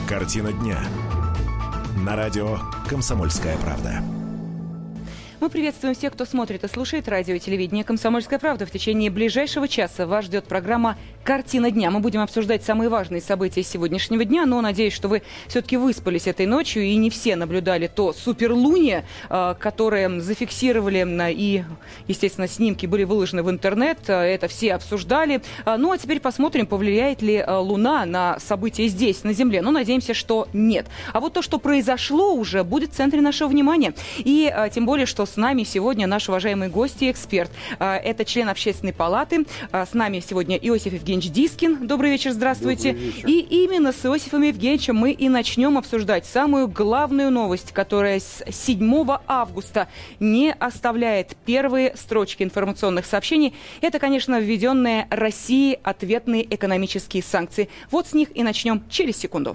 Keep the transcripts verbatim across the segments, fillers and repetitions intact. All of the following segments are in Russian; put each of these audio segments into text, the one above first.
Картина дня. На радио «Комсомольская правда». Мы приветствуем всех, кто смотрит и слушает радио и телевидение «Комсомольская правда». В течение ближайшего часа вас ждет программа «Картина дня». Мы будем обсуждать самые важные события сегодняшнего дня, но надеюсь, что вы все-таки выспались этой ночью и не все наблюдали то суперлуние, которое зафиксировали, и, естественно, снимки были выложены в интернет. Это все обсуждали. Ну, а теперь посмотрим, повлияет ли Луна на события здесь, на Земле. Ну, надеемся, что нет. А вот то, что произошло уже, будет в центре нашего внимания. И тем более, что с нами сегодня наш уважаемый гость и эксперт. Это член Общественной палаты. С нами сегодня Иосиф Евгеньевич Дискин. Добрый вечер, здравствуйте. Добрый вечер. И именно с Иосифом Евгеньевичем мы и начнем обсуждать самую главную новость, которая с седьмого августа не оставляет первые строчки информационных сообщений. Это, конечно, введенные Россией ответные экономические санкции. Вот с них и начнем через секунду.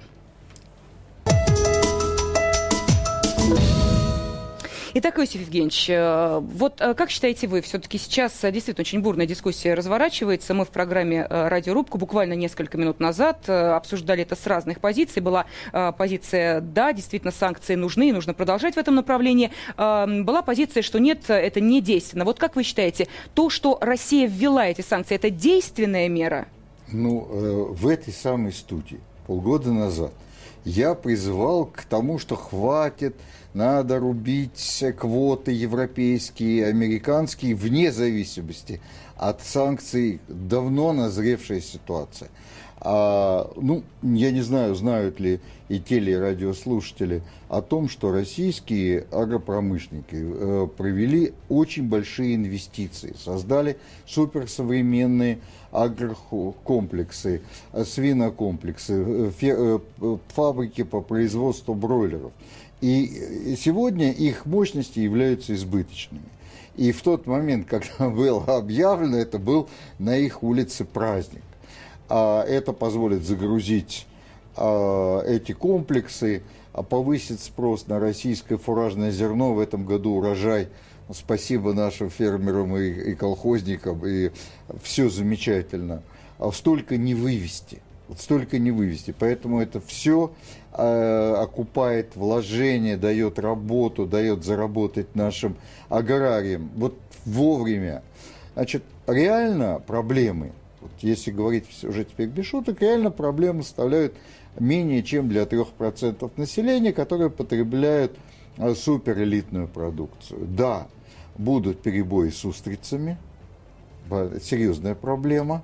Итак, Иосиф Евгеньевич, вот как считаете вы, все-таки сейчас действительно очень бурная дискуссия разворачивается. Мы в программе «Радиорубка» буквально несколько минут назад обсуждали это с разных позиций. Была позиция «да, действительно, санкции нужны, и нужно продолжать в этом направлении». Была позиция, что нет, это не действенно. Вот как вы считаете, то, что Россия ввела эти санкции, это действенная мера? Ну, в этой самой студии полгода назад я призывал к тому, что хватит, надо рубить квоты европейские, американские, вне зависимости от санкций, давно назревшая ситуация. А, ну, я не знаю, знают ли и телерадиослушатели о том, что российские агропромышленники э, провели очень большие инвестиции, создали суперсовременные агрокомплексы, свинокомплексы, фе, э, фабрики по производству бройлеров. И сегодня их мощности являются избыточными. И в тот момент, когда было объявлено, это был на их улице праздник. А это позволит загрузить а, эти комплексы, а повысить спрос на российское фуражное зерно. В этом году урожай, спасибо нашим фермерам и, и колхозникам, и все замечательно. А столько не вывести. Вот столько не вывести. Поэтому это все э, окупает вложение, дает работу, дает заработать нашим аграриям. Вот вовремя. Значит, реально проблемы, вот если говорить уже теперь без шуток, реально проблемы составляют менее чем для трех процентов населения, которые потребляют э, суперэлитную продукцию. Да, будут перебои с устрицами, серьезная проблема.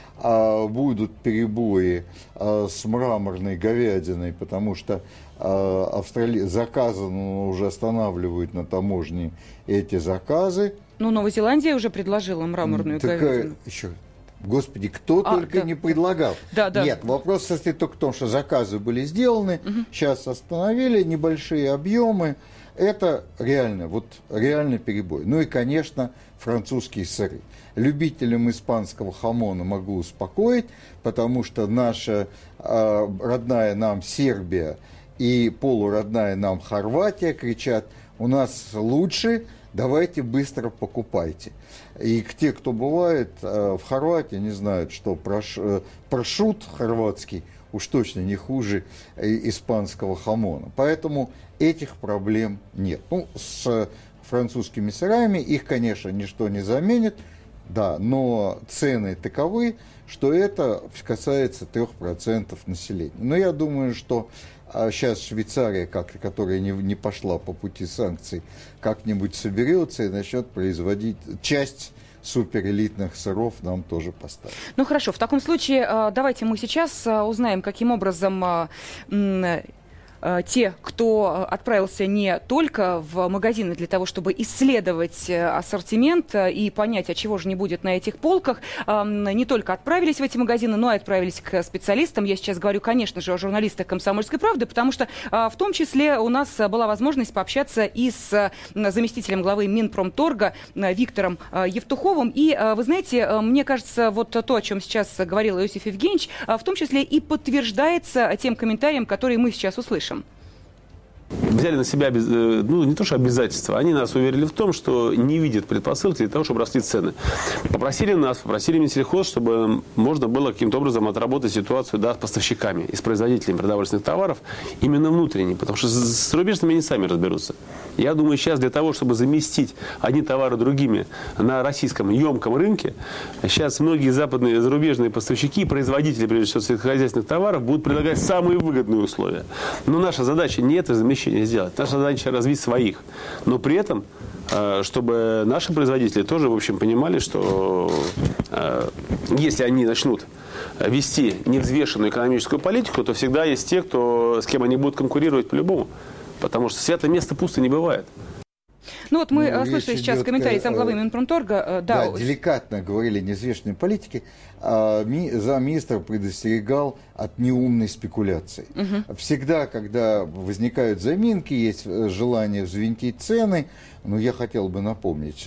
А будут перебои а, с мраморной говядиной, потому что а, Австрали... заказано уже останавливают на таможне эти заказы. Ну, Новая Зеландия уже предложила мраморную так, говядину. Еще... Господи, кто а, только да. не предлагал. Да, да. Нет, вопрос состоит только в том, что заказы были сделаны, угу. Сейчас остановили небольшие объемы. Это реально, вот реальный перебой. Ну и, конечно, французские сыры. Любителям испанского хамона могу успокоить, потому что наша э, родная нам Сербия и полуродная нам Хорватия кричат: у нас лучше, давайте быстро покупайте. И те, кто бывает э, в Хорватии, не знают, что прош, э, прошут хорватский уж точно не хуже испанского хамона. Поэтому этих проблем нет. Ну, с французскими сырами их, конечно, ничто не заменит, да, но цены таковы, что это касается трех процентов населения. Но я думаю, что сейчас Швейцария, как, которая не, не пошла по пути санкций, как-нибудь соберется и начнет производить часть суперэлитных сыров нам тоже поставить. Ну хорошо, в таком случае давайте мы сейчас узнаем, каким образом те, кто отправился не только в магазины для того, чтобы исследовать ассортимент и понять, а чего же не будет на этих полках, не только отправились в эти магазины, но и отправились к специалистам. Я сейчас говорю, конечно же, о журналистах «Комсомольской правды», потому что в том числе у нас была возможность пообщаться и с заместителем главы Минпромторга Виктором Евтуховым. И, вы знаете, мне кажется, вот то, о чем сейчас говорил Иосиф Евгеньевич, в том числе и подтверждается тем комментарием, который мы сейчас услышим. взяли на себя, ну, не то что обязательства, они нас уверили в том, что не видят предпосылки для того, чтобы росли цены. Попросили нас, попросили Минсельхоз, чтобы можно было каким-то образом отработать ситуацию, да, с поставщиками и с производителями продовольственных товаров, именно внутренне, потому что с зарубежными они сами разберутся. Я думаю, сейчас для того, чтобы заместить одни товары другими на российском емком рынке, сейчас многие западные зарубежные поставщики, производители, прежде всего, сельскохозяйственных товаров, будут предлагать самые выгодные условия. Но наша задача не это замещение сделать, наша задача развить своих. Но при этом, чтобы наши производители тоже, в общем, понимали, что если они начнут вести невзвешенную экономическую политику, то всегда есть те, кто, с кем они будут конкурировать по-любому. Потому что святое место пусто не бывает. Ну вот мы ну, слышали сейчас комментарий замглавы Минпромторга. Да, да, деликатно говорили о невзвешенной политике. А ми, замминистра предостерегал от неумной спекуляции. Угу. Всегда, когда возникают заминки, есть желание взвинтить цены. Но я хотел бы напомнить,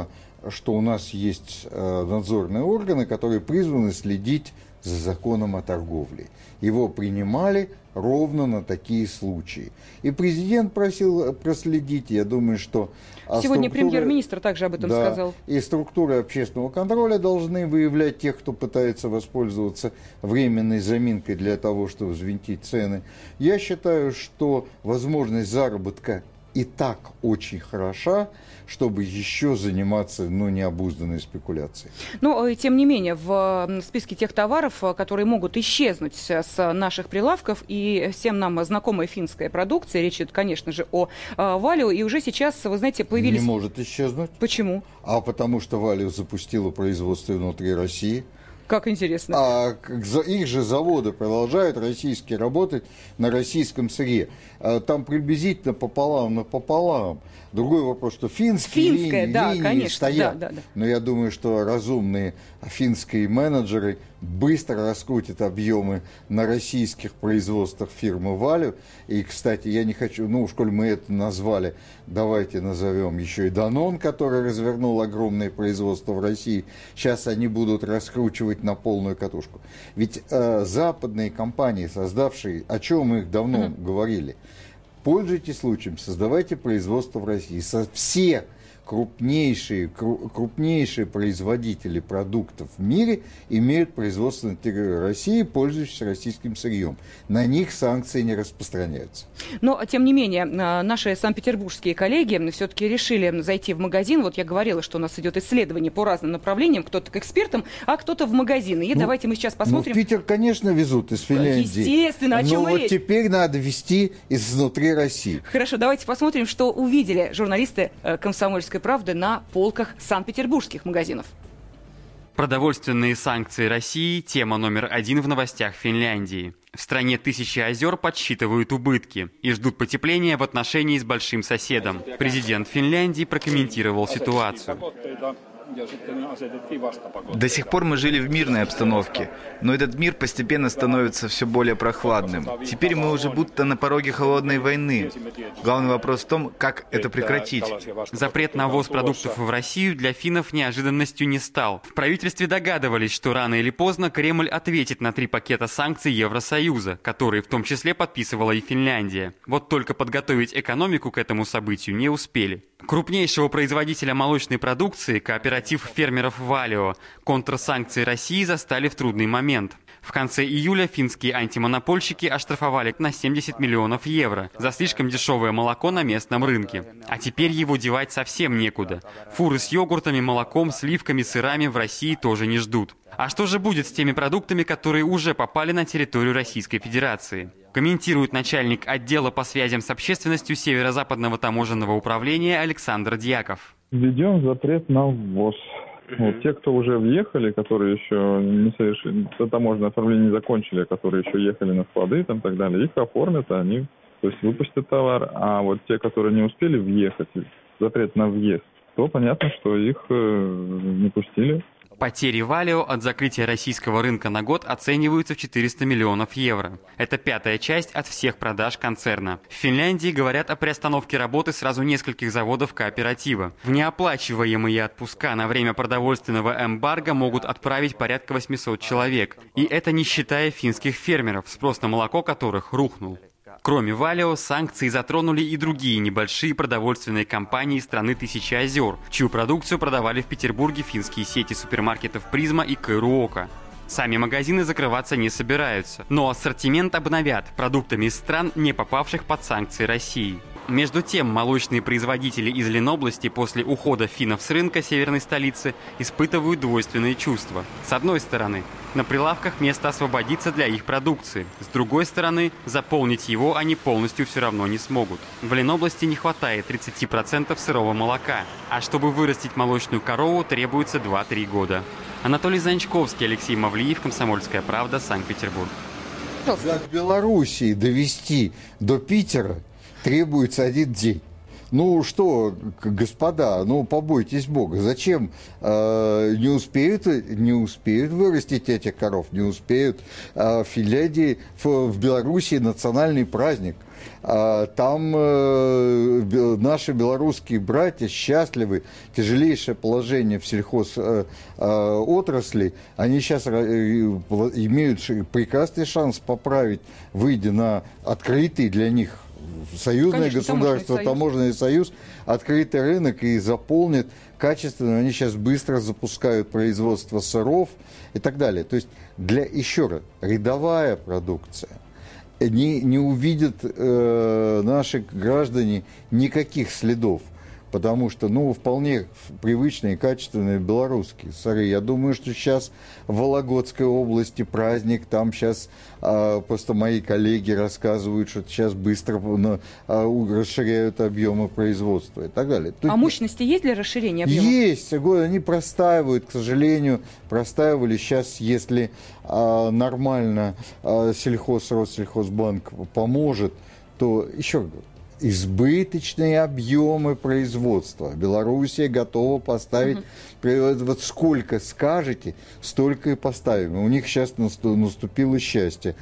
что у нас есть надзорные органы, которые призваны следить за законом о торговле. Его принимали ровно на такие случаи. И президент просил проследить, я думаю, что... Сегодня премьер-министр также об этом да, сказал. И структуры общественного контроля должны выявлять тех, кто пытается воспользоваться временной заминкой для того, чтобы взвинтить цены. Я считаю, что возможность заработка и так очень хороша, чтобы еще заниматься, ну, необузданной спекуляцией. Но, тем не менее, в списке тех товаров, которые могут исчезнуть с наших прилавков, и всем нам знакомая финская продукция, речь идет, конечно же, о Валио, и уже сейчас, вы знаете, появились... Не может исчезнуть. Почему? А потому что Валио запустила производство внутри России. Как интересно. А их же заводы продолжают российские работать на российском сырье. Там приблизительно пополам на пополам. Другой вопрос, что финские Финская, линии, да, линии конечно, стоят. Да, да, да. Но я думаю, что разумные финские менеджеры быстро раскрутят объемы на российских производствах фирмы Валио. И, кстати, я не хочу, ну уж коль мы это назвали, давайте назовем еще и Данон, который развернул огромное производство в России. Сейчас они будут раскручивать на полную катушку. Ведь э, западные компании, создавшие, о чем мы их давно mm-hmm. говорили, пользуйтесь случаем, создавайте производство в России. Со все крупнейшие, крупнейшие производители продуктов в мире имеют производство на территории России, пользующиеся российским сырьем. На них санкции не распространяются. Но, тем не менее, наши санкт-петербургские коллеги все-таки решили зайти в магазин. Вот я говорила, что у нас идет исследование по разным направлениям. Кто-то к экспертам, а кто-то в магазины. И ну, давайте мы сейчас посмотрим. Ну, в Питер, конечно, везут из Финляндии. Естественно, о чем Но речь? вот теперь надо везти изнутри России. Хорошо, давайте посмотрим, что увидели журналисты «Комсомольской правды» на полках санкт-петербургских магазинов. Продовольственные санкции России – тема номер один в новостях Финляндии. В стране тысячи озер подсчитывают убытки и ждут потепления в отношении с большим соседом. Президент Финляндии прокомментировал ситуацию. До сих пор мы жили в мирной обстановке, но этот мир постепенно становится все более прохладным. Теперь мы уже будто на пороге холодной войны. Главный вопрос в том, как это прекратить. Запрет на ввоз продуктов в Россию для финнов неожиданностью не стал. В правительстве догадывались, что рано или поздно Кремль ответит на три пакета санкций Евросоюза, которые в том числе подписывала и Финляндия. Вот только подготовить экономику к этому событию не успели. Крупнейшего производителя молочной продукции, кооператив фермеров Валио, контрсанкции России застали в трудный момент. В конце июля финские антимонопольщики оштрафовали на семьдесят миллионов евро за слишком дешевое молоко на местном рынке. А теперь его девать совсем некуда. Фуры с йогуртами, молоком, сливками, сырами в России тоже не ждут. А что же будет с теми продуктами, которые уже попали на территорию Российской Федерации? Комментирует начальник отдела по связям с общественностью Северо-Западного таможенного управления Александр Дьяков. Введем запрет на ввоз. Вот, те, кто уже въехали, которые еще не совершили, таможенное оформление не закончили, которые еще ехали на склады там, и так далее, их оформят, они, то есть выпустят товар. А вот те, которые не успели въехать, запрет на въезд, то понятно, что их э, не пустили. Потери Валио от закрытия российского рынка на год оцениваются в четыреста миллионов евро. Это пятая часть от всех продаж концерна. В Финляндии говорят о приостановке работы сразу нескольких заводов кооператива. В неоплачиваемые отпуска на время продовольственного эмбарго могут отправить порядка восемьсот человек. И это не считая финских фермеров, спрос на молоко которых рухнул. Кроме Валио, санкции затронули и другие небольшие продовольственные компании страны Тысячи озер, чью продукцию продавали в Петербурге финские сети супермаркетов «Призма» и «Кайруока». Сами магазины закрываться не собираются, но ассортимент обновят продуктами из стран, не попавших под санкции России. Между тем, молочные производители из Ленобласти после ухода финнов с рынка северной столицы испытывают двойственные чувства. С одной стороны, на прилавках место освободится для их продукции. С другой стороны, заполнить его они полностью все равно не смогут. В Ленобласти не хватает тридцать процентов сырого молока, а чтобы вырастить молочную корову, требуется два-три года. Анатолий Занчковский, Алексей Мавлиев, «Комсомольская правда», Санкт-Петербург. Как Белоруссии довести до Питера требуется один день. Ну что, господа, ну побойтесь Бога. Зачем э, не успеют, не успеют вырастить этих коров, не успеют. Э, в Финляндии, в, в Белоруссии национальный праздник. Э, там э, наши белорусские братья счастливы. Тяжелейшее положение в сельхоз э, э, отрасли. Они сейчас э, имеют прекрасный шанс поправить, выйдя на открытый для них союзное Конечно, государство, таможенный союз. таможенный союз, открытый рынок и заполнит качественно. Они сейчас быстро запускают производство сыров и так далее. То есть, для, еще раз, рядовая продукция. Не, не увидят э, наши граждане никаких следов. Потому что, ну, вполне привычные, качественные белорусские сыры. Я думаю, что сейчас в Вологодской области праздник, там сейчас а, просто мои коллеги рассказывают, что сейчас быстро на, а, расширяют объемы производства и так далее. Тут а мощности есть для расширения объемов? Есть, они простаивают, к сожалению, простаивали. Сейчас, если а, нормально а, сельхоз, Россельхозбанк поможет, то еще раз говорю, избыточные объемы производства. Белоруссия готова поставить, uh-huh. вот сколько скажете, столько и поставим. У них сейчас наступило счастье.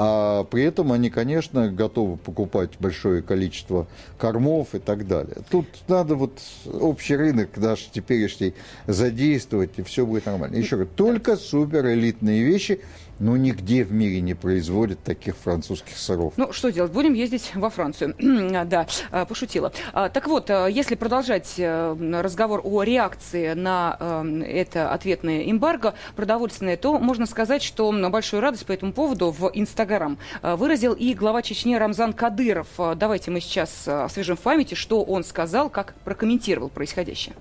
А при этом они, конечно, готовы покупать большое количество кормов и так далее. Тут надо вот общий рынок наш теперешний задействовать, и все будет нормально. Еще раз, только суперэлитные вещи, но нигде в мире не производят таких французских сыров. Ну, что делать? Будем ездить во Францию. Да, пошутила. Так вот, если продолжать разговор о реакции на это ответное эмбарго продовольственное, то можно сказать, что большую радость по этому поводу в Инстаграм выразил и глава Чечни Рамзан Кадыров. Давайте мы сейчас освежим в памяти, что он сказал, как прокомментировал происходящее.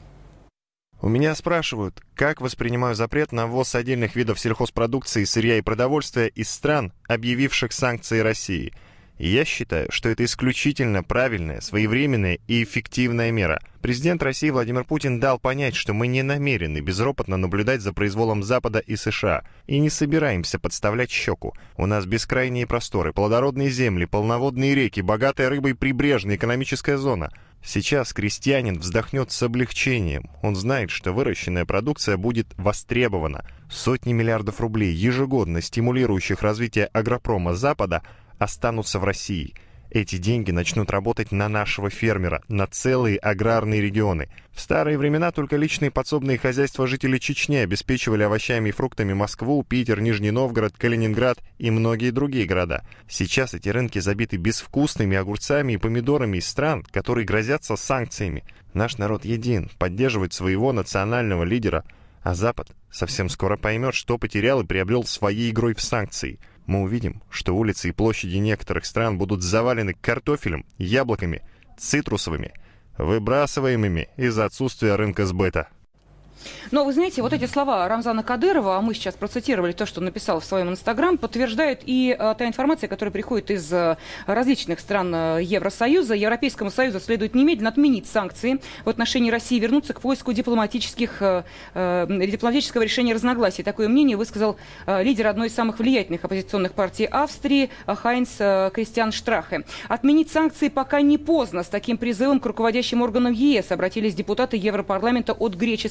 У меня спрашивают, как воспринимаю запрет на ввоз отдельных видов сельхозпродукции, сырья и продовольствия из стран, объявивших санкции России. И я считаю, что это исключительно правильная, своевременная и эффективная мера. Президент России Владимир Путин дал понять, что мы не намерены безропотно наблюдать за произволом Запада и США и не собираемся подставлять щеку. У нас бескрайние просторы, плодородные земли, полноводные реки, богатая рыбой прибрежная экономическая зона. Сейчас крестьянин вздохнет с облегчением. Он знает, что выращенная продукция будет востребована. Сотни миллиардов рублей, ежегодно стимулирующих развитие агропрома Запада, останутся в России. Эти деньги начнут работать на нашего фермера, на целые аграрные регионы. В старые времена только личные подсобные хозяйства жителей Чечни обеспечивали овощами и фруктами Москву, Питер, Нижний Новгород, Калининград и многие другие города. Сейчас эти рынки забиты безвкусными огурцами и помидорами из стран, которые грозятся санкциями. Наш народ един, поддерживает своего национального лидера, а Запад совсем скоро поймет, что потерял и приобрел своей игрой в санкции. Мы увидим, что улицы и площади некоторых стран будут завалены картофелем, яблоками, цитрусовыми, выбрасываемыми из-за отсутствия рынка сбыта. Но вы знаете, вот эти слова Рамзана Кадырова, а мы сейчас процитировали то, что он написал в своем Инстаграм, подтверждают и а, та информация, которая приходит из а, различных стран а, Евросоюза. Европейскому Союзу следует немедленно отменить санкции в отношении России, вернуться к поиску дипломатических, а, а, дипломатического решения разногласий. Такое мнение высказал а, лидер одной из самых влиятельных оппозиционных партий Австрии а, Хайнц а, Кристиан Штрахе. Отменить санкции пока не поздно. С таким призывом к руководящим органам ЕС обратились депутаты Европарламента от греческой компартии.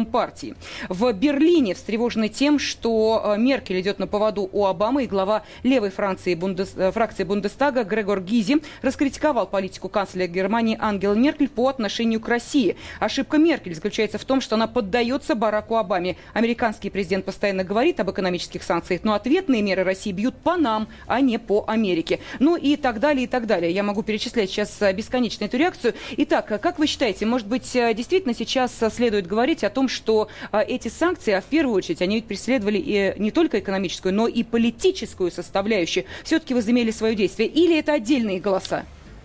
Компартии. В Берлине встревожены тем, что Меркель идет на поводу у Обамы, и глава левой Франции, бундес, фракции Бундестага Грегор Гизи раскритиковал политику канцлера Германии Ангелы Меркель по отношению к России. Ошибка Меркель заключается в том, что она поддается Бараку Обаме. Американский президент постоянно говорит об экономических санкциях, но ответные меры России бьют по нам, а не по Америке. Ну и так далее, и так далее. Я могу перечислять сейчас бесконечно эту реакцию. Итак, как вы считаете, может быть, действительно сейчас следует говорить о том, что эти санкции, а в первую очередь, они ведь преследовали и не только экономическую, но и политическую составляющую, все-таки возымели свое действие? Или это отдельные голоса?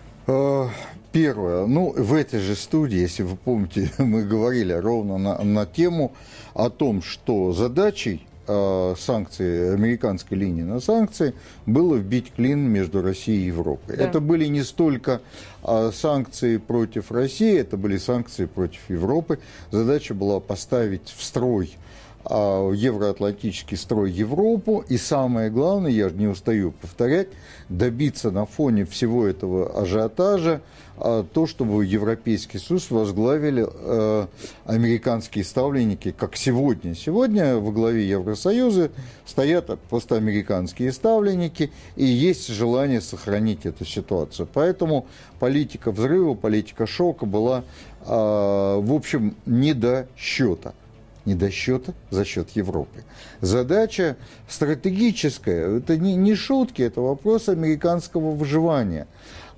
Первое. Ну, в этой же студии, если вы помните, мы говорили ровно на, на тему о том, что задачей э, санкций, американской линии на санкции, было вбить клин между Россией и Европой. Да. Это были не столько э, санкции против России, это были санкции против Европы. Задача была поставить в строй евроатлантический строй Европу, и самое главное, я же не устаю повторять, добиться на фоне всего этого ажиотажа то, чтобы Европейский Союз возглавили э, американские ставленники, как сегодня. Сегодня во главе Евросоюза стоят просто американские ставленники, и есть желание сохранить эту ситуацию. Поэтому политика взрыва, политика шока была, э, в общем, не до счета. Не до счета за счет Европы. Задача стратегическая, это не, не шутки, это вопрос американского выживания.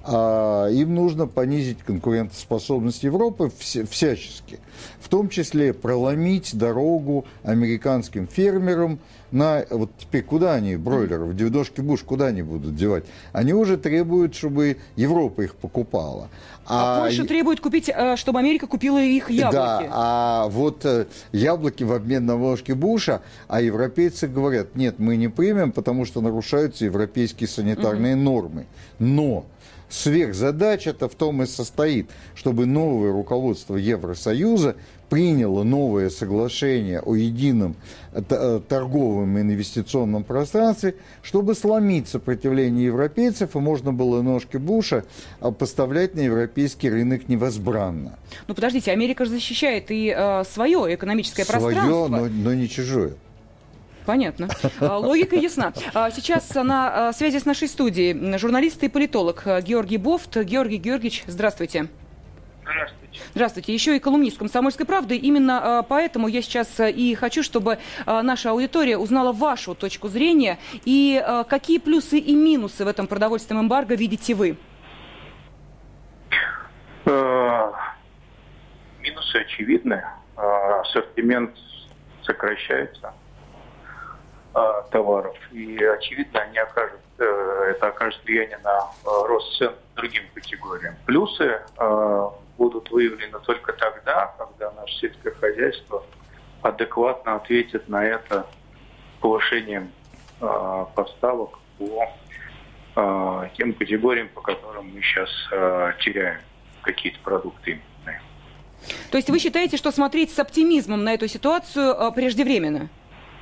А им нужно понизить конкурентоспособность Европы вся, всячески. В том числе проломить дорогу американским фермерам на... Вот теперь куда они, бройлеров, девятножки Буш, куда они будут девать? Они уже требуют, чтобы Европа их покупала. А, а Польша требует купить, чтобы Америка купила их яблоки. Да, а вот яблоки в обмен на ложки Буша, а европейцы говорят, нет, мы не примем, потому что нарушаются европейские санитарные угу. нормы. Но сверхзадача-то в том и состоит, чтобы новое руководство Евросоюза приняло новое соглашение о едином торговом и инвестиционном пространстве, чтобы сломить сопротивление европейцев, и можно было ножки Буша поставлять на европейский рынок невозбранно. Ну подождите, Америка же защищает и э, свое экономическое свое, пространство. Но, но не чужое. Понятно. Логика ясна. Сейчас на связи с нашей студией журналист и политолог Георгий Бофт. Георгий Георгиевич, здравствуйте. Здравствуйте. Здравствуйте. Еще и колумнист «Комсомольской правды». Именно поэтому я сейчас и хочу, чтобы наша аудитория узнала вашу точку зрения и какие плюсы и минусы в этом продовольственном эмбарго видите вы. Минусы очевидны. Ассортимент сокращается товаров, и очевидно они окажут, это окажет влияние на рост цен другим категориям. Плюсы будут выявлены только тогда, когда наше сельское хозяйство адекватно ответит на это повышением поставок по тем категориям, по которым мы сейчас теряем какие-то продукты. То есть вы считаете, что смотреть с оптимизмом на эту ситуацию преждевременно?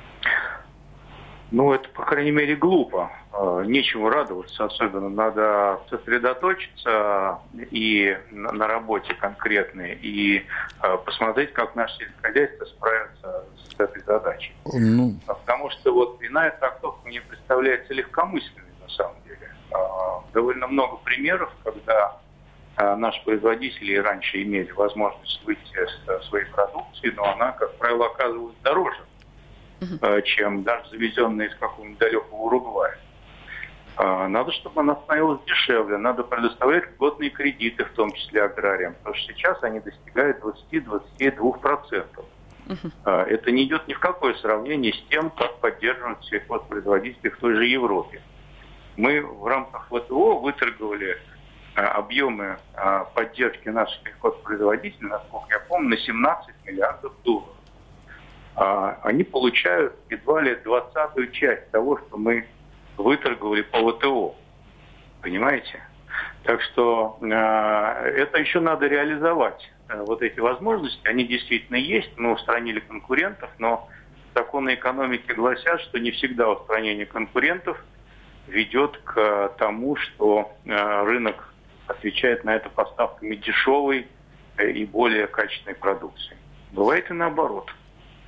Ну, это, по крайней мере, глупо. Нечему радоваться особенно. Надо сосредоточиться и на работе конкретной, и посмотреть, как наше сельскохозяйство справится с этой задачей. Ну... Потому что вот иная трактовка мне представляется легкомысленной на самом деле. Довольно много примеров, когда наши производители и раньше имели возможность выйти с своей продукции, но она, как правило, оказывалась дороже, Uh-huh. чем даже завезенная из какого-нибудь далекого Уругвая. Надо, чтобы она становилась дешевле, надо предоставлять льготные кредиты, в том числе аграриям, потому что сейчас они достигают двадцать-двадцать два процента. Uh-huh. Это не идет ни в какое сравнение с тем, как поддерживают сельхозпроизводителей в той же Европе. Мы в рамках ВТО выторговали объемы поддержки наших сельхозпроизводителей, насколько я помню, на семнадцать миллиардов долларов. Они получают едва ли двадцатую часть того, что мы выторговали по ВТО. Понимаете? Так что э, это еще надо реализовать. Э, вот эти возможности, они действительно есть. Мы устранили конкурентов, но законы экономики гласят, что не всегда устранение конкурентов ведет к тому, что э, рынок отвечает на это поставками дешевой э, и более качественной продукции. Бывает и наоборот.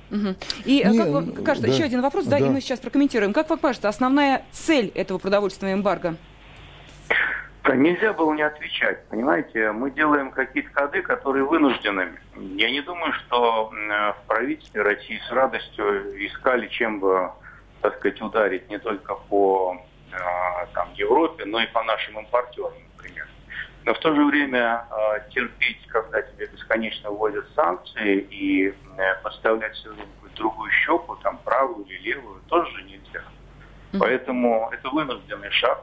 Угу. И Не, как вам кажется, да, еще один вопрос, да, да, и мы сейчас прокомментируем. Как вам кажется, основная цель этого продовольственного эмбарго? Нельзя было не отвечать, понимаете? Мы делаем какие-то ходы, которые вынуждены. Я не думаю, что в правительстве России с радостью искали, чем бы, так сказать, ударить не только по там, Европе, но и по нашим импортерам, например. Но в то же время терпеть, когда тебе бесконечно вводят санкции, и подставлять свою другую щеку, там, правую или левую, тоже нельзя. Поэтому это вынужденный шаг.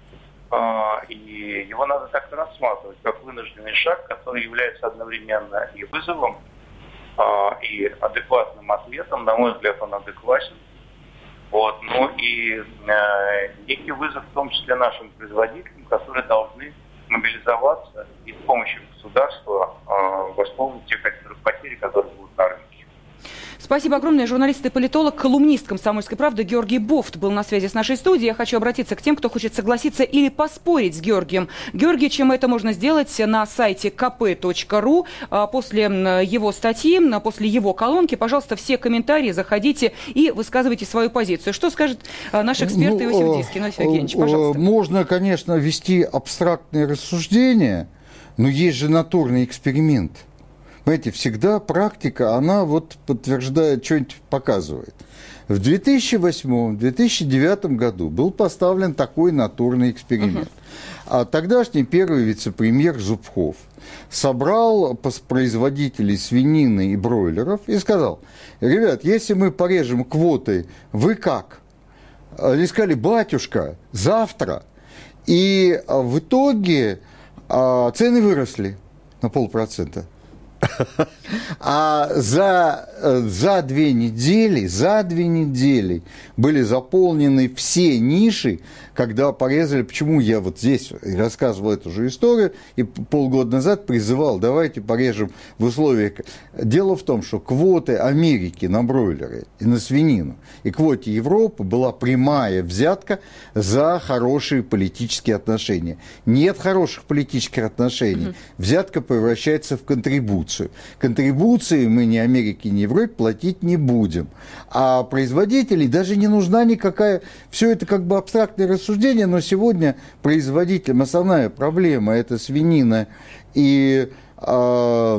И его надо так рассматривать, как вынужденный шаг, который является одновременно и вызовом, и адекватным ответом. На мой взгляд, он адекватен. Вот. Ну и некий вызов, в том числе нашим производителям, которые должны мобилизоваться и с помощью государства восполнить те потери, которые будут на рынке. Спасибо огромное. Журналист и политолог, колумнист «Комсомольской правды» Георгий Бофт был на связи с нашей студией. Я хочу обратиться к тем, кто хочет согласиться или поспорить с Георгием Георгиевичем. Это можно сделать на сайте ка пэ точка ру. После его статьи, после его колонки, пожалуйста, все комментарии заходите и высказывайте свою позицию. Что скажет наш эксперт ну, Иосиф Дийский? Иосиф Евгеньевич, пожалуйста. Можно, конечно, вести абстрактные рассуждения, но есть же натурный эксперимент. Понимаете, всегда практика, она вот подтверждает, что-нибудь показывает. В две тысячи восьмом - две тысячи девятом году был поставлен такой натурный эксперимент. Uh-huh. А тогдашний первый вице-премьер Зубков собрал производителей свинины и бройлеров и сказал: ребят, если мы порежем квоты, вы как? Они сказали: батюшка, завтра. И в итоге цены выросли на полпроцента. А за, за две недели, за две недели были заполнены все ниши, когда порезали. Почему я вот здесь рассказывал эту же историю и полгода назад призывал: давайте порежем в условиях. Дело в том, что квоты Америки на бройлеры и на свинину и квоте Европы была прямая взятка за хорошие политические отношения. Нет хороших политических отношений. Угу. Взятка превращается в контрибуцию. Контрибуции мы ни Америке, ни Европе платить не будем. А производителей даже не нужна никакая... Все это как бы абстрактное рассуждение, но сегодня производителям основная проблема – это свинина и, э,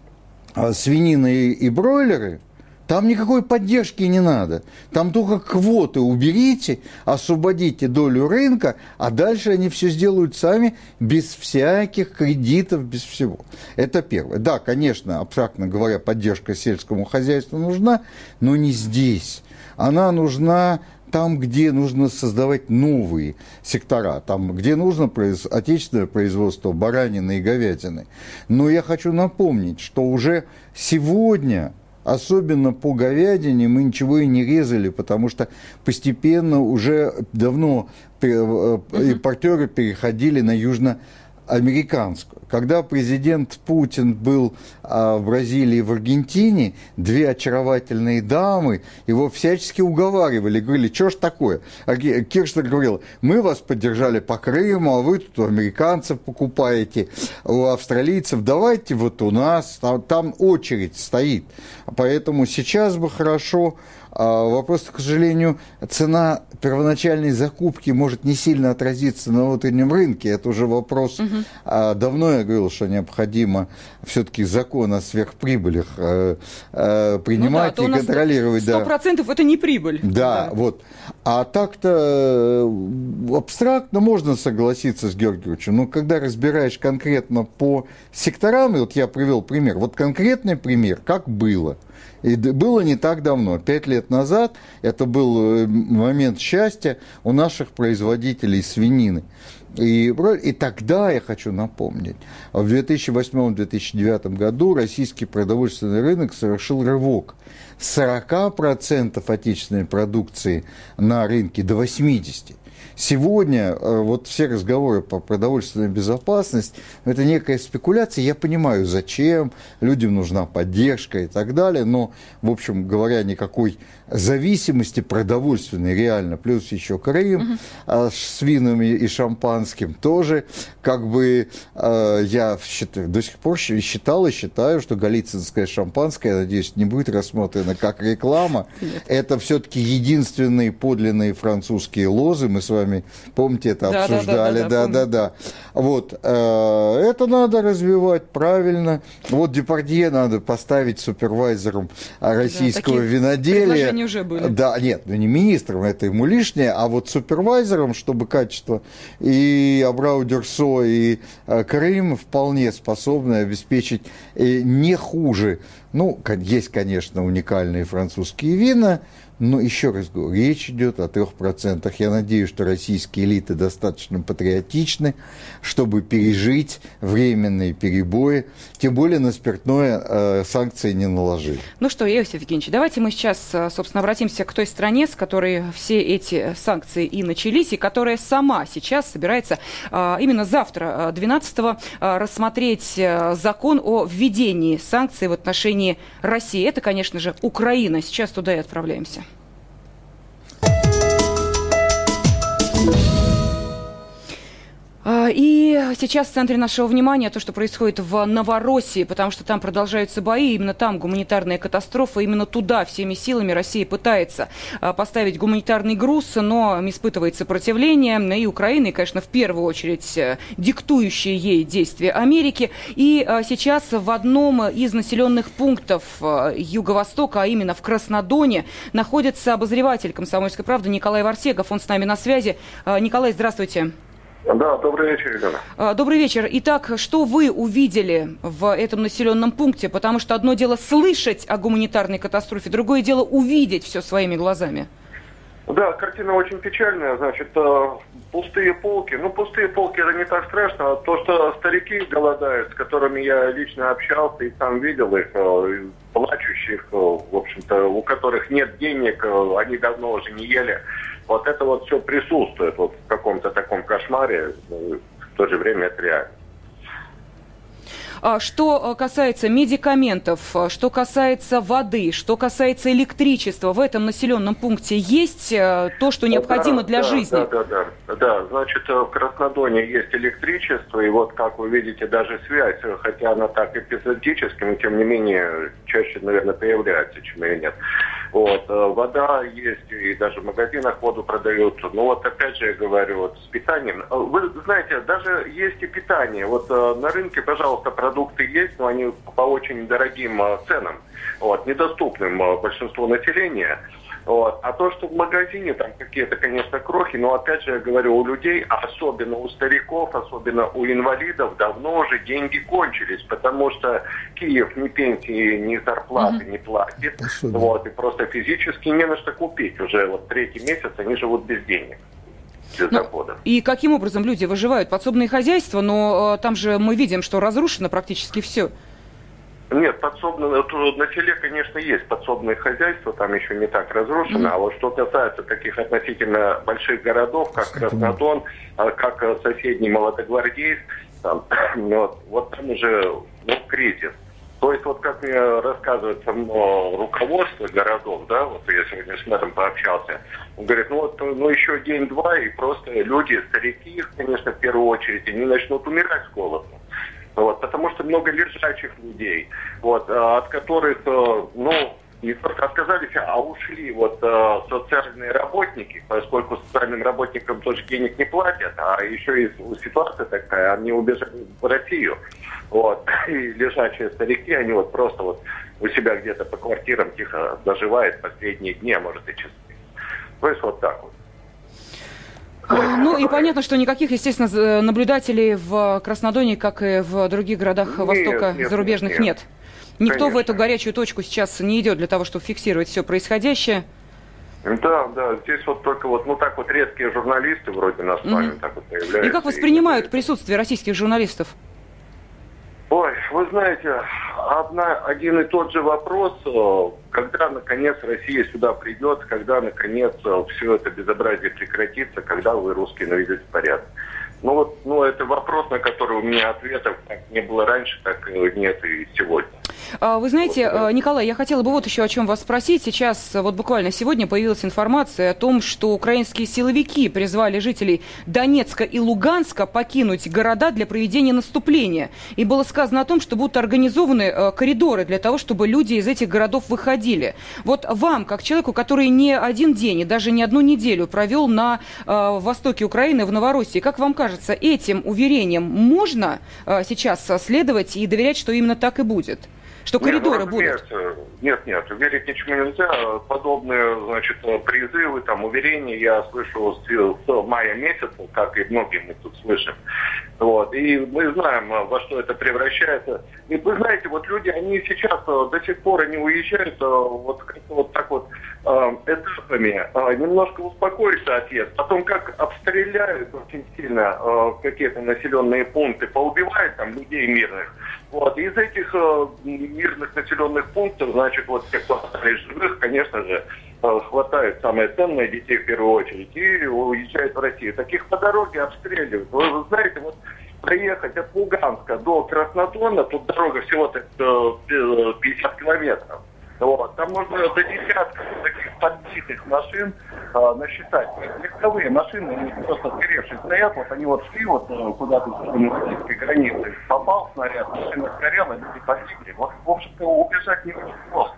свинина и, и бройлеры. Там никакой поддержки не надо. Там только квоты уберите, освободите долю рынка, а дальше они все сделают сами, без всяких кредитов, без всего. Это первое. Да, конечно, абстрактно говоря, поддержка сельскому хозяйству нужна, но не здесь. Она нужна там, где нужно создавать новые сектора, там, где нужно произ... отечественное производство баранины и говядины. Но я хочу напомнить, что уже сегодня... Особенно по говядине мы ничего и не резали, потому что постепенно уже давно импортеры переходили на южноамериканскую. Когда президент Путин был а, в Бразилии и в Аргентине, две очаровательные дамы его всячески уговаривали, говорили: что ж такое? А Киршнер говорил: мы вас поддержали по Крыму, а вы тут у американцев покупаете, у австралийцев, давайте вот у нас, там, там очередь стоит. Поэтому сейчас бы хорошо. А вопрос, к сожалению, цена первоначальной закупки может не сильно отразиться на внутреннем рынке. Это уже вопрос. Угу. А, давно я говорил, что необходимо все-таки закон о сверхприбылях а, а, принимать ну да, и контролировать. Сто процентов да. это не прибыль. Да, да, вот. А так-то абстрактно можно согласиться с Георгиевичем, но когда разбираешь конкретно по секторам, и вот я привел пример, вот конкретный пример, как было. И было не так давно, пять лет назад, это был момент счастья у наших производителей свинины. И, и тогда, я хочу напомнить, в две тысячи восьмом - две тысячи девятом году российский продовольственный рынок совершил рывок с сорока процентов отечественной продукции на рынке до восьмидесяти процентов. сегодня вот все разговоры по продовольственной безопасности – это некая спекуляция. Я понимаю, зачем, людям нужна поддержка и так далее, но, в общем говоря, никакой зависимости продовольственной реально, плюс еще Крым uh-huh. с винами и шампанским тоже, как бы я считаю, до сих пор считал и считаю, что галицинское шампанское, я надеюсь, не будет рассмотрено как реклама. Нет. Это все-таки единственные подлинные французские лозы. Мы с вами, помните, это да, обсуждали. Да-да-да. Вот. Это надо развивать правильно. Вот Депардье надо поставить супервайзером российского да, виноделия. Уже были. Да, нет, ну не министром, это ему лишнее, а вот супервайзером, чтобы качество и Абрау-Дюрсо, и Крым вполне способны обеспечить не хуже. Ну, есть, конечно, уникальные французские вина, но еще раз говорю, речь идет о трех процентах. Я надеюсь, что российские элиты достаточно патриотичны, чтобы пережить временные перебои. Тем более на спиртное э, санкции не наложили. Ну что, Иосиф Евгеньевич, давайте мы сейчас, собственно, обратимся к той стране, с которой все эти санкции и начались, и которая сама сейчас собирается э, именно завтра, двенадцатого, э, рассмотреть э, закон о введении санкций в отношении России. Это, конечно же, Украина. Сейчас туда и отправляемся. И сейчас в центре нашего внимания то, что происходит в Новороссии, потому что там продолжаются бои, именно там гуманитарная катастрофа, именно туда всеми силами Россия пытается поставить гуманитарный груз, но испытывает сопротивление и Украины, и, конечно, в первую очередь диктующие ей действия Америки. И сейчас в одном из населенных пунктов Юго-Востока, а именно в Краснодоне, находится обозреватель «Комсомольской правды» Николай Варсегов. Он с нами на связи. Николай, здравствуйте. Да, добрый вечер, Елена. Добрый вечер. Итак, что вы увидели в этом населенном пункте? Потому что одно дело слышать о гуманитарной катастрофе, другое дело увидеть все своими глазами. Да, картина очень печальная. Значит, пустые полки. Ну, пустые полки — это не так страшно. То, что старики голодают, с которыми я лично общался и сам видел их, плачущих, в общем-то, у которых нет денег, они давно уже не ели. Вот это вот все присутствует вот в каком-то таком кошмаре, в то же время это реально. Что касается медикаментов, что касается воды, что касается электричества, в этом населенном пункте есть то, что необходимо да, для да, жизни? Да, да, да, да. Значит, в Краснодоне есть электричество, и вот, как вы видите, даже связь, хотя она так эпизодически, но тем не менее чаще, наверное, появляется, чем ее нет. Вот, вода есть, и даже в магазинах воду продают. Ну вот опять же я говорю, вот с питанием. Вы знаете, даже есть и питание. Вот на рынке, пожалуйста, продукты есть, но они по очень дорогим ценам, вот, недоступным большинству населения. Вот. А то, что в магазине там какие-то, конечно, крохи, но опять же я говорю, у людей, особенно у стариков, особенно у инвалидов, давно уже деньги кончились, потому что Киев ни пенсии, ни зарплаты mm-hmm. не платит, вот, и просто физически не на что купить. Уже вот третий месяц они живут без денег. Без дохода. И каким образом люди выживают? Подсобные хозяйства, но э, там же мы видим, что разрушено практически все. Нет, подсобное, на селе, конечно, есть подсобные хозяйства, там еще не так разрушено, mm-hmm. а вот что касается таких относительно больших городов, как Краснодон, как соседний Молодогвардейск, там, вот, вот там уже ну, кризис. То есть, вот как мне рассказывает само руководство городов, да, вот я сегодня с мэром пообщался, он говорит, ну вот, ну еще день-два, и просто люди, старики, конечно, в первую очередь, они начнут умирать с голоду. Вот, потому что много лежачих людей, вот, от которых, ну, не только отказались, а ушли вот социальные работники, поскольку социальным работникам тоже денег не платят, а еще и ситуация такая, они убежали в Россию. Вот, и лежачие старики, они вот просто вот у себя где-то по квартирам тихо доживают последние дни, а может и часы. То есть вот так вот. Ну и понятно, что никаких, естественно, наблюдателей в Краснодоне, как и в других городах нет, Востока нет, зарубежных, нет. нет. Никто Конечно. В эту горячую точку сейчас не идет для того, чтобы фиксировать все происходящее. Да, да, здесь вот только вот, ну так вот редкие журналисты вроде нас с вами mm-hmm. так вот появляются. И как воспринимают и... присутствие российских журналистов? Ой, вы знаете, одна, один и тот же вопрос, когда, наконец, Россия сюда придет, когда, наконец, все это безобразие прекратится, когда вы, русские, наведете порядок. Ну вот, ну это вопрос, на который у меня ответов как не было раньше, так и нет и сегодня. Вы знаете, вот, Николай, я хотела бы вот еще о чем вас спросить. Сейчас, вот буквально сегодня появилась информация о том, что украинские силовики призвали жителей Донецка и Луганска покинуть города для проведения наступления. И было сказано о том, что будут организованы коридоры для того, чтобы люди из этих городов выходили. Вот вам, как человеку, который не один день и даже не одну неделю провел на э, востоке Украины, в Новороссии, как вам кажется, этим уверениям можно э, сейчас следовать и доверять, что именно так и будет? Что коридоры нет, ну, будут? Нет, нет, верить ничему нельзя. Подобные, значит, призывы, там, уверения я слышу с, с мая месяца, как и многие мы тут слышим. Вот. И мы знаем, во что это превращается. И вы знаете, вот люди, они сейчас до сих пор они уезжают вот, вот так вот этапами. Немножко успокоится отъезд. Потом как обстреляют очень сильно какие-то населенные пункты, поубивают там людей мирных. Вот. И из этих э, мирных населенных пунктов, значит, вот те, кто остались живых, конечно же, э, хватает самое ценное, детей в первую очередь, и уезжают в Россию. Таких по дороге обстреливают. Вы, вы знаете, вот проехать от Луганска до Краснодона, тут дорога всего-то э, пятьдесят километров. Вот. Там можно до десятков таких подбитых машин э, насчитать. Легковые машины, они просто сгоревшие стоят, вот они вот шли вот э, куда-то в сторону российской границы. Попал снаряд, машина сгорела, люди погибли. Вот, в общем-то, убежать не очень просто.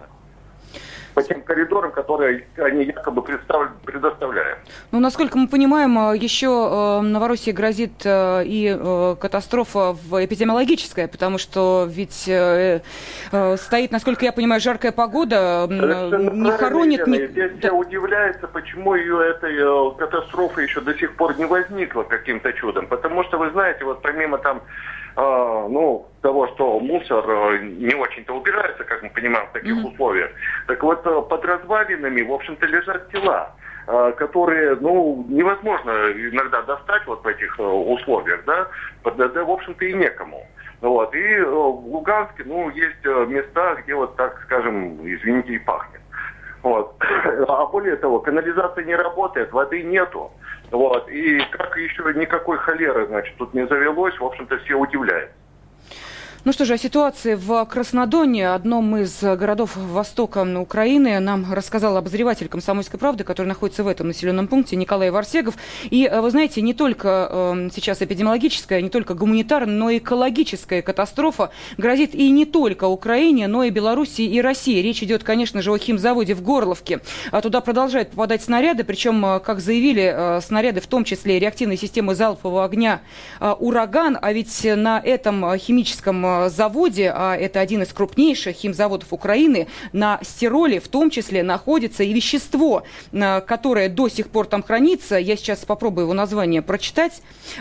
По тем коридорам, которые они якобы предоставляют. Ну, насколько мы понимаем, еще э, Новороссии грозит э, и э, катастрофа в эпидемиологическая, потому что ведь э, э, стоит, насколько я понимаю, жаркая погода, э, не хоронит... Ни... Здесь все удивляются, почему ее этой э, катастрофы еще до сих пор не возникла каким-то чудом. Потому что, вы знаете, вот помимо там Uh, ну, того, что мусор uh, не очень-то убирается, как мы понимаем, в таких mm-hmm. условиях. Так вот, uh, под развалинами, в общем-то, лежат тела, uh, которые, ну, невозможно иногда достать вот в этих uh, условиях, да, да, да, в общем-то, и некому. Вот. И uh, в Луганске, ну, есть uh, места, где вот, так скажем, извините, и пахнет. Вот. А более того, канализация не работает, воды нету. Вот. И как еще никакой холеры, значит, тут не завелось, в общем-то, все удивляются. Ну что же, о ситуации в Краснодоне, одном из городов востока Украины, нам рассказал обозреватель «Комсомольской правды», который находится в этом населенном пункте, Николай Варсегов. И, вы знаете, не только э, сейчас эпидемиологическая, не только гуманитарная, но и экологическая катастрофа грозит и не только Украине, но и Белоруссии и России. Речь идет, конечно же, о химзаводе в Горловке. А туда продолжают попадать снаряды, причем, как заявили, э, снаряды в том числе и реактивной системы залпового огня э, «Ураган». А ведь на этом химическом заводе, а это один из крупнейших химзаводов Украины, на стироле в том числе находится и вещество, которое до сих пор там хранится. Я сейчас попробую его название прочитать.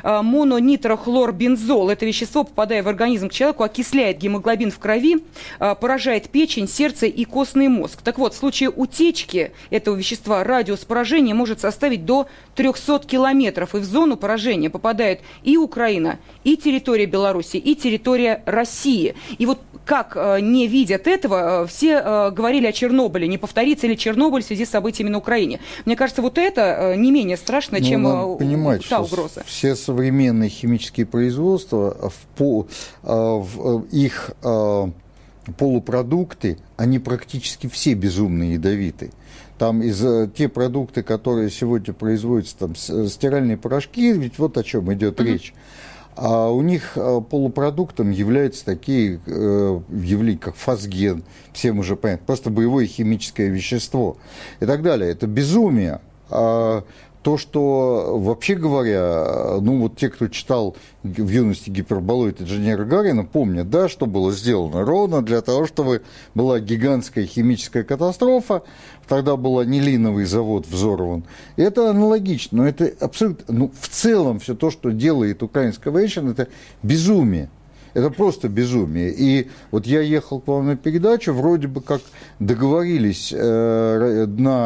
Мононитрохлорбензол. Это вещество, попадая в организм к человеку, окисляет гемоглобин в крови, поражает печень, сердце и костный мозг. Так вот, в случае утечки этого вещества радиус поражения может составить до трехсот километров. И в зону поражения попадает и Украина, и территория Беларуси, и территория России. России. И вот как э, не видят этого, э, все э, говорили о Чернобыле. Не повторится ли Чернобыль в связи с событиями на Украине? Мне кажется, вот это э, не менее страшно, Но чем надо э, понимать, та что угроза. Все современные химические производства, в, по, э, в их э, полупродукты, они практически все безумно ядовиты. Там из те продукты, которые сегодня производятся, там стиральные порошки, ведь вот о чем идет mm-hmm. речь. А у них полупродуктом являются такие э, явления, как фосген, всем уже понятно, просто боевое химическое вещество и так далее. Это безумие. А то, что, вообще говоря, ну вот те, кто читал в юности «Гиперболоид» инженера Гарина, помнят, да, что было сделано ровно для того, чтобы была гигантская химическая катастрофа. Тогда был анилиновый завод взорван. И это аналогично, но это абсолютно, ну, в целом все то, что делает украинская военщина, это безумие. Это просто безумие. И вот я ехал к вам на передачу, вроде бы как договорились э, на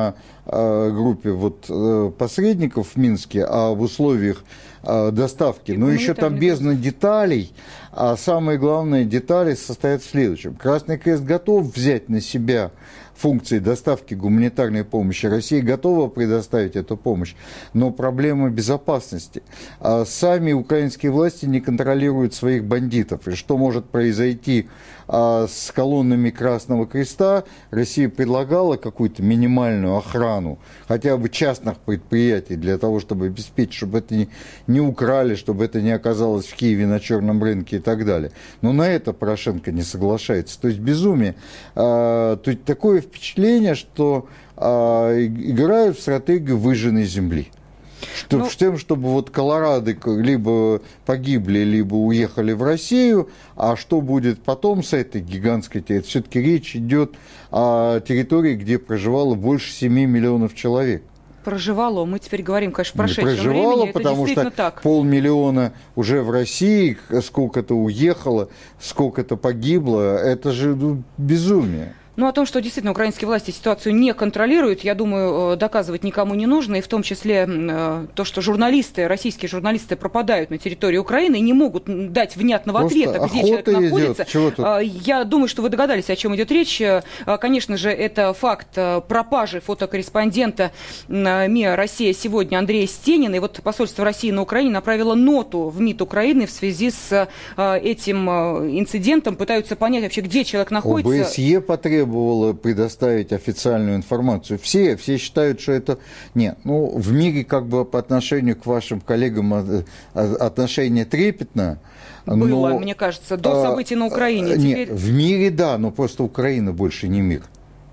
группе вот посредников в Минске, а в условиях доставки, но еще там бездна деталей, а самые главные детали состоят в следующем. Красный Крест готов взять на себя функции доставки гуманитарной помощи. Россия готова предоставить эту помощь, но проблема безопасности. А сами украинские власти не контролируют своих бандитов. И что может произойти а, с колоннами Красного Креста? Россия предлагала какую-то минимальную охрану, хотя бы частных предприятий, для того, чтобы обеспечить, чтобы это не, не украли, чтобы это не оказалось в Киеве на черном рынке и так далее. Но на это Порошенко не соглашается. То есть безумие. А, то есть такое впечатление, что а, играют в стратегию выжженной земли. Что, ну, с тем, чтобы вот колорадо либо погибли, либо уехали в Россию, а что будет потом с этой гигантской территорией? Все-таки речь идет о территории, где проживало больше семи миллионов человек. Проживало, мы теперь говорим, конечно, в прошедшем проживало, времени, потому это действительно что так. Полмиллиона уже в России, сколько-то уехало, сколько-то погибло, это же ну, безумие. Ну, о том, что действительно украинские власти ситуацию не контролируют, я думаю, доказывать никому не нужно. И в том числе то, что журналисты, российские журналисты пропадают на территории Украины и не могут дать внятного Просто ответа, где человек находится. Я думаю, что вы догадались, о чем идет речь. Конечно же, это факт пропажи фотокорреспондента МИА «Россия сегодня» Андрея Стенина. И вот посольство России на Украине направило ноту в МИД Украины в связи с этим инцидентом. Пытаются понять вообще, где человек находится. ОБСЕ потребовало предоставить официальную информацию. Все, все считают, что это... Нет, ну, в мире как бы по отношению к вашим коллегам отношение трепетно. Было, но, мне кажется, до событий на Украине. Нет, Теперь... в мире, да, но просто Украина больше не мир.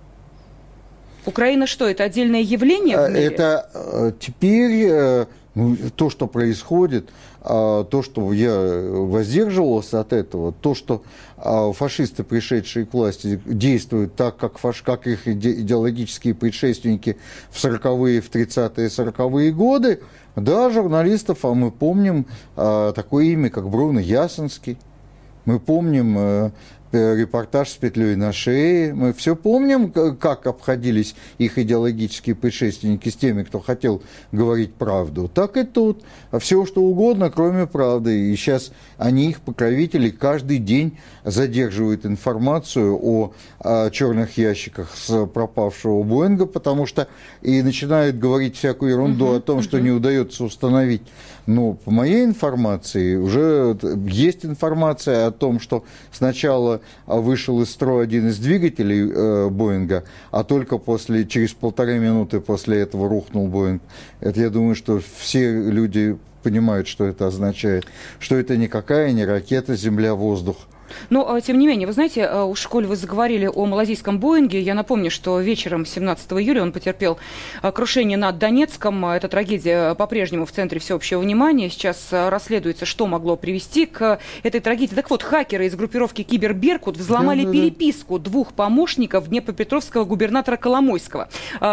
Украина что, это отдельное явление в мире? Это теперь... Ну, то, что происходит, то, что я воздерживался от этого, то, что фашисты, пришедшие к власти, действуют так, как, фаш... как их идеологические предшественники в сороковые, в тридцатые, сороковые годы, да, журналистов, а мы помним такое имя, как Бруно Ясенский, мы помним репортаж с петлей на шее. Мы все помним, как обходились их идеологические предшественники с теми, кто хотел говорить правду. Так и тут. Все, что угодно, кроме правды. И сейчас они, их покровители, каждый день задерживают информацию о, о черных ящиках с пропавшего Боинга, потому что и начинают говорить всякую ерунду uh-huh, о том, uh-huh. что не удается установить. Но по моей информации уже есть информация о том, что сначала вышел из строя один из двигателей э, Боинга, а только после, через полторы минуты после этого рухнул Боинг. Это, я думаю, что все люди понимают, что это означает. Что это никакая не ракета «Земля-воздух». Но, тем не менее, вы знаете, уж коль вы заговорили о малазийском Боинге, я напомню, что вечером семнадцатого июля он потерпел крушение над Донецком. Эта трагедия по-прежнему в центре всеобщего внимания. Сейчас расследуется, что могло привести к этой трагедии. Так вот, хакеры из группировки «Киберберкут» взломали да, да, переписку да. двух помощников днепропетровского губернатора Коломойского.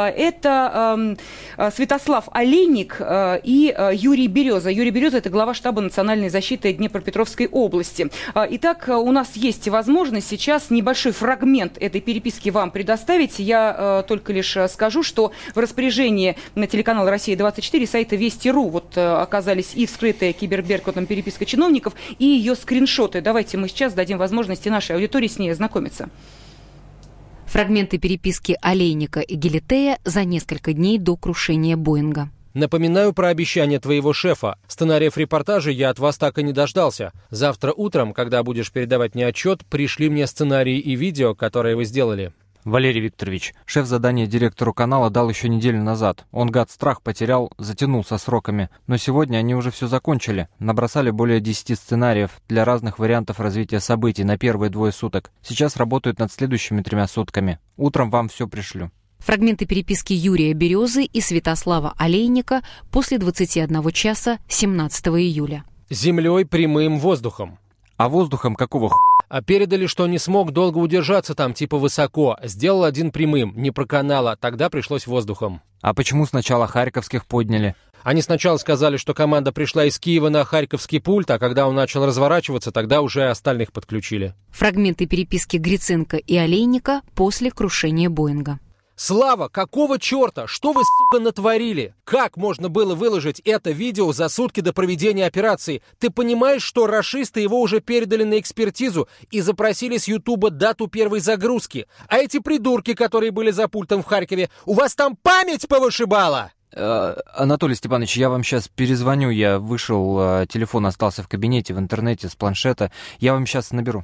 Это Святослав Олейник и Юрий Береза. Юрий Береза – это глава штаба национальной защиты Днепропетровской области. Итак, у нас есть возможность сейчас небольшой фрагмент этой переписки вам предоставить. Я э, только лишь скажу, что в распоряжении на телеканал «Россия-двадцать четыре» сайта Вести точка ру вот, э, оказались и вскрытая Киберберкутом переписка чиновников, и ее скриншоты. Давайте мы сейчас дадим возможности нашей аудитории с ней ознакомиться. Фрагменты переписки Олейника и Гелетея за несколько дней до крушения Боинга. Напоминаю про обещание твоего шефа. Сценариев репортажа я от вас так и не дождался. Завтра утром, когда будешь передавать мне отчет, пришли мне сценарии и видео, которые вы сделали. Валерий Викторович, шеф задание директору канала дал еще неделю назад. Он, гад, страх потерял, затянул со сроками. Но сегодня они уже все закончили. Набросали более десяти сценариев для разных вариантов развития событий на первые двое суток. Сейчас работают над следующими тремя сутками. Утром вам все пришлю. Фрагменты переписки Юрия Березы и Святослава Олейника после двадцати одного часа семнадцатого июля. Землей, прямым, воздухом. А воздухом какого хуя? А передали, что не смог долго удержаться там, типа высоко. Сделал один прямым, не проканало, тогда пришлось воздухом. А почему сначала харьковских подняли? Они сначала сказали, что команда пришла из Киева на харьковский пульт, а когда он начал разворачиваться, тогда уже остальных подключили. Фрагменты переписки Гриценко и Олейника после крушения Боинга. Слава, какого черта? Что вы, сука, натворили? Как можно было выложить это видео за сутки до проведения операции? Ты понимаешь, что рашисты его уже передали на экспертизу и запросили с Ютуба дату первой загрузки? А эти придурки, которые были за пультом в Харькове, у вас там память повышибала? Анатолий Степанович, я вам сейчас перезвоню. Я вышел, телефон остался в кабинете, в интернете, с планшета. Я вам сейчас наберу.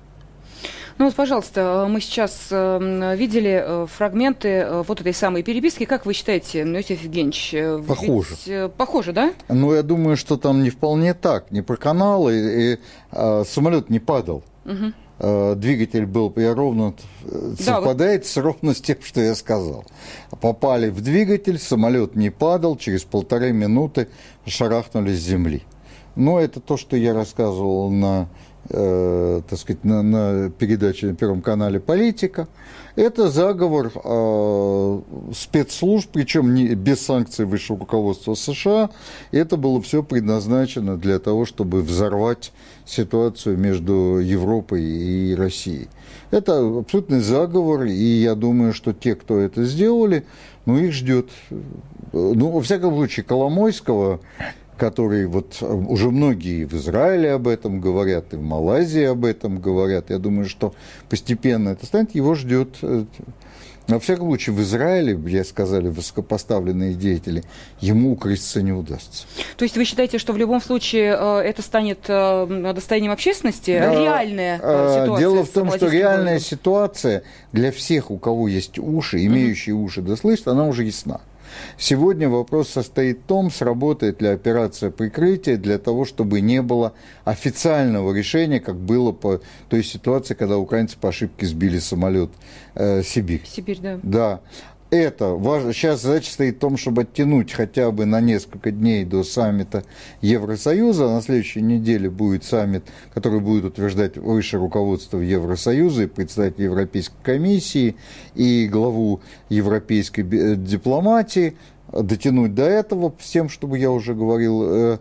Ну вот, пожалуйста, мы сейчас э, видели э, фрагменты э, вот этой самой переписки. Как вы считаете, Иосиф Евгеньевич? Э, похоже. Ведь, э, похоже, да? Ну, я думаю, что там не вполне так. Не про каналы, и, э, самолет не падал. Угу. Э, двигатель был ровно, совпадает да, вот. ровно с тем, что я сказал. Попали в двигатель, самолет не падал, через полторы минуты шарахнули с земли. Но это то, что я рассказывал на... Э, так сказать, на, на передаче на Первом канале «Политика». Это заговор э, спецслужб, причем не, без санкций высшего руководства США. Это было все предназначено для того, чтобы взорвать ситуацию между Европой и Россией. Это абсолютный заговор, и я думаю, что те, кто это сделали, ну, их ждет. Ну, во всяком случае, Коломойского, который вот уже многие в Израиле об этом говорят, и в Малайзии об этом говорят. Я думаю, что постепенно это станет, его ждет. Во всяком случае, в Израиле, где сказали высокопоставленные деятели, ему укрыться не удастся. То есть вы считаете, что в любом случае это станет достоянием общественности? Реальная ситуация? Дело в том, что реальная ситуация для всех, у кого есть уши, имеющие уши да слышат, она уже ясна. Сегодня вопрос состоит в том, сработает ли операция прикрытия для того, чтобы не было официального решения, как было по той ситуации, когда украинцы по ошибке сбили самолет э, Сибирь. Сибирь, да. Да. Это важно. Сейчас задача стоит в том, чтобы оттянуть хотя бы на несколько дней до саммита Евросоюза. На следующей неделе будет саммит, который будет утверждать высшее руководство Евросоюза и председатель Европейской комиссии и главу европейской дипломатии. Дотянуть до этого, с тем, чтобы, я уже говорил, э,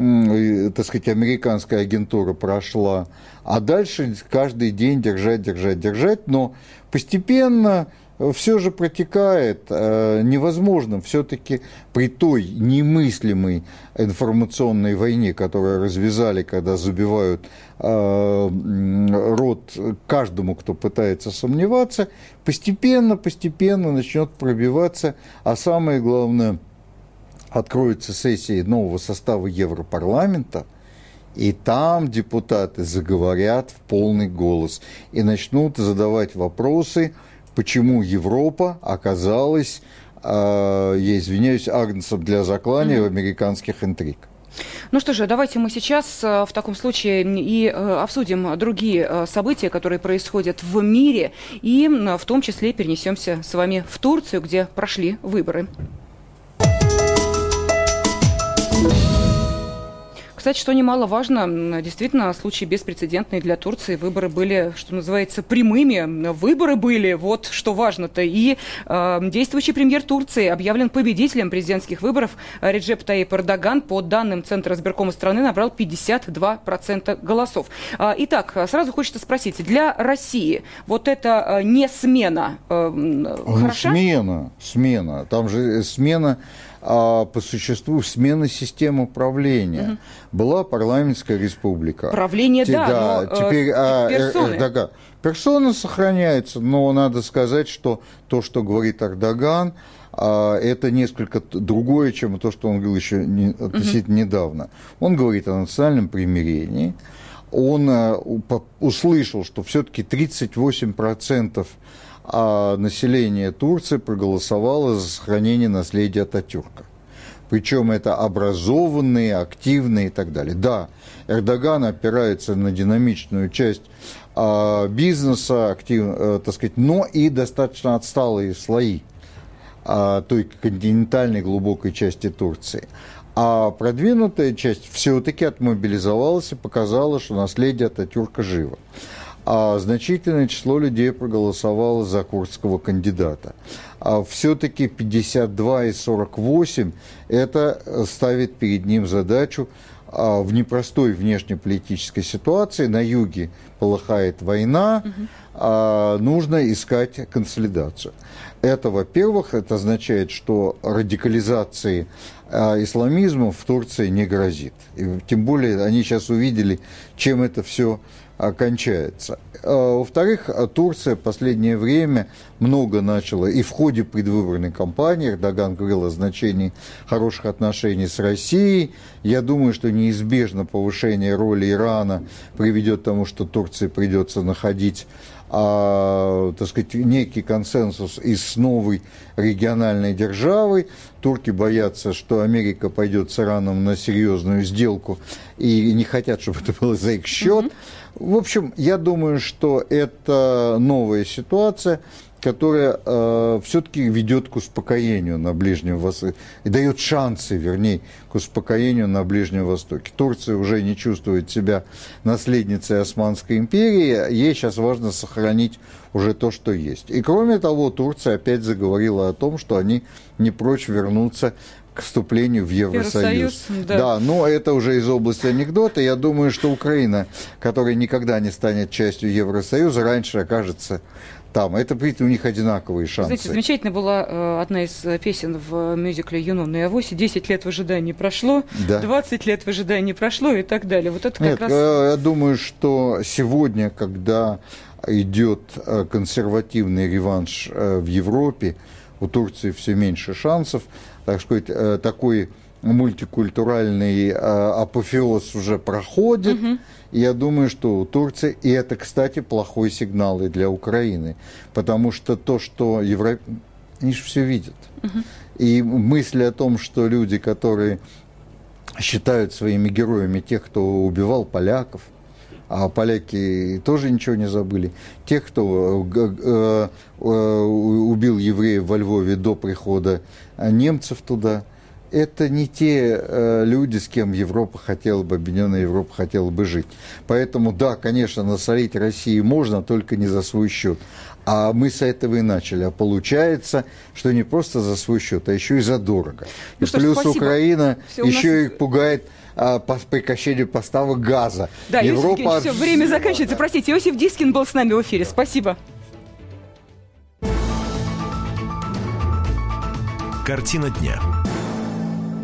э, так сказать, американская агентура прошла. А дальше каждый день держать, держать, держать. Но постепенно... все же протекает э, невозможно все-таки при той немыслимой информационной войне, которую развязали, когда забивают э, рот каждому, кто пытается сомневаться, постепенно, постепенно начнет пробиваться, а самое главное, откроются сессии нового состава Европарламента, и там депутаты заговорят в полный голос и начнут задавать вопросы, почему Европа оказалась, э, я извиняюсь, агнцем для заклания mm-hmm. американских интриг. Ну что же, давайте мы сейчас в таком случае и обсудим другие события, которые происходят в мире, и в том числе перенесемся с вами в Турцию, где прошли выборы. Кстати, что немаловажно, действительно, случай беспрецедентный для Турции. Выборы были, что называется, прямыми. Выборы были, вот что важно-то. И э, действующий премьер Турции объявлен победителем президентских выборов. Реджеп Таyyip Эрдоган, по данным Центра избиркома страны, набрал пятьдесят два процента голосов. Э, итак, сразу хочется спросить, для России вот это э, не смена э, хороша? Смена, смена. Там же смена... А по существу смена системы управления. Угу. Была парламентская республика. Правление, Те, да, да, но теперь, э, а, персоны. Эрдоган. Персона сохраняется, но надо сказать, что то, что говорит Эрдоган, а, это несколько другое, чем то, что он говорил еще не, относительно угу. недавно. Он говорит о национальном примирении. Он а, услышал, что все-таки тридцать восемь процентов а население Турции проголосовало за сохранение наследия Ататюрка. Причем это образованные, активные и так далее. Да, Эрдоган опирается на динамичную часть а, бизнеса, актив, а, так сказать, но и достаточно отсталые слои а, той континентальной глубокой части Турции. А продвинутая часть все-таки отмобилизовалась и показала, что наследие Ататюрка живо. А значительное число людей проголосовало за курдского кандидата. А все-таки пятьдесят два из сорока восемь это ставит перед ним задачу в непростой внешнеполитической ситуации. На юге полыхает война, угу. а, нужно искать консолидацию. Это, во-первых, это означает, что радикализации а, исламизма в Турции не грозит. И, тем более они сейчас увидели, чем это все кончается. А, во-вторых, Турция в последнее время много начала, и в ходе предвыборной кампании Эрдоган говорил о значении хороших отношений с Россией. Я думаю, что неизбежно повышение роли Ирана приведет к тому, что Турции придется находить а, так сказать, некий консенсус и с новой региональной державой. Турки боятся, что Америка пойдет с Ираном на серьезную сделку и не хотят, чтобы это было за их счет. Mm-hmm. В общем, я думаю, что это новая ситуация, которая э, все-таки ведет к успокоению на Ближнем Востоке, и дает шансы, вернее, к успокоению на Ближнем Востоке. Турция уже не чувствует себя наследницей Османской империи, ей сейчас важно сохранить уже то, что есть. И кроме того, Турция опять заговорила о том, что они не прочь вернуться к вступлению в Евросоюз. Евросоюз, да. Да, но это уже из области анекдота. Я думаю, что Украина, которая никогда не станет частью Евросоюза, раньше окажется там. Это, видите, у них одинаковые шансы. Знаете, замечательно была э, одна из песен в мюзикле «Юнона и Авось». десять лет в ожидании прошло, да. двадцать лет в ожидании прошло и так далее. Вот это как Нет, раз... э, я думаю, что сегодня, когда идет э, консервативный реванш э, в Европе, у Турции все меньше шансов, так сказать, э, такой мультикультуральный э, апофеоз уже проходит. Угу. И я думаю, что у Турции, и это, кстати, плохой сигнал и для Украины, потому что то, что Европа, они же все видят. Угу. И мысли о том, что люди, которые считают своими героями тех, кто убивал поляков, а поляки тоже ничего не забыли, тех, кто э, э, убил евреев во Львове до прихода немцев туда, это не те э, люди, с кем Европа хотела бы, Объединенная Европа хотела бы жить. Поэтому, да, конечно, насолить России можно, только не за свой счет. А мы с этого и начали. А получается, что не просто за свой счет, а еще и задорого. Ну, и что, плюс спасибо. Украина все еще нас... и пугает а, по прекращению поставок газа. Да, Европа... Иосиф Евгеньевич, все, время заканчивается. Простите, Иосиф Дискин был с нами в эфире. Спасибо. Картина дня.